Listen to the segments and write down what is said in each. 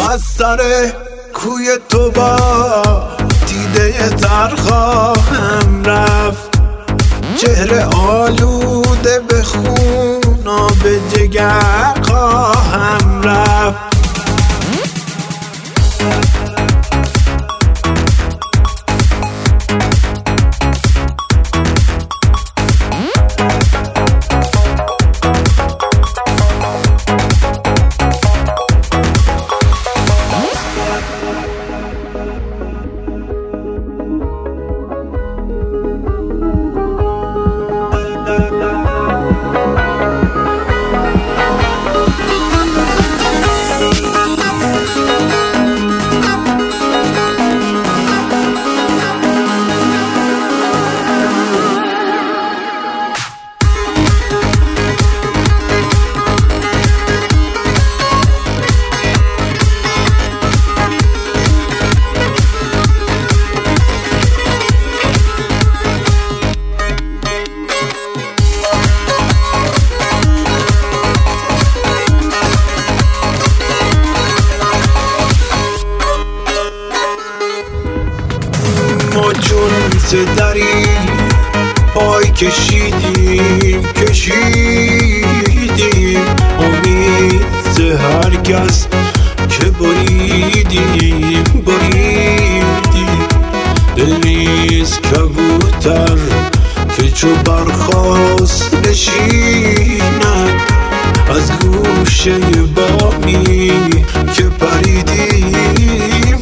از سر کوی تو با دیده تر خواهم رفت، چهره آلوده به خون آب جگر خواهم رفت. ما چون سدری پای کشیدیم امید سه هر کس که بریدیم دل نیست کبوتر که چو برخاست نشیند از گوشه بامی که پریدیم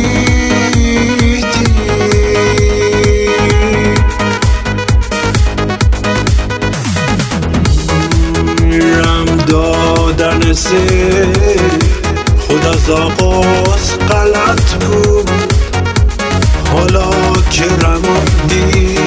دادن سه خود از آغاز غلط بود، حالا که رماندی